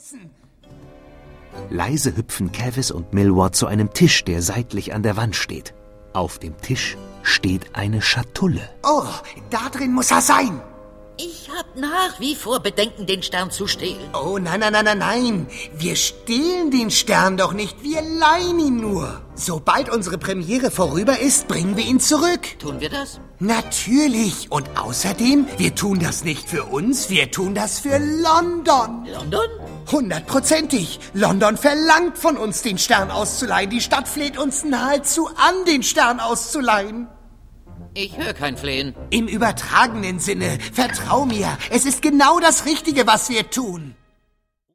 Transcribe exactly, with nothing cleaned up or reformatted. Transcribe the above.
benutzen. Leise hüpfen Kevin und Millward zu einem Tisch, der seitlich an der Wand steht. Auf dem Tisch steht eine Schatulle. Oh, da drin muss er sein. Ich hab nach wie vor Bedenken, den Stern zu stehlen. Oh, nein, nein, nein, nein, nein. Wir stehlen den Stern doch nicht, wir leihen ihn nur. Sobald unsere Premiere vorüber ist, bringen wir ihn zurück. Tun wir das? Natürlich. Und außerdem, wir tun das nicht für uns, wir tun das für London. London? Hundertprozentig. London verlangt von uns, den Stern auszuleihen. Die Stadt fleht uns nahezu an, den Stern auszuleihen. Ich höre kein Flehen. Im übertragenen Sinne. Vertrau mir, es ist genau das Richtige, was wir tun.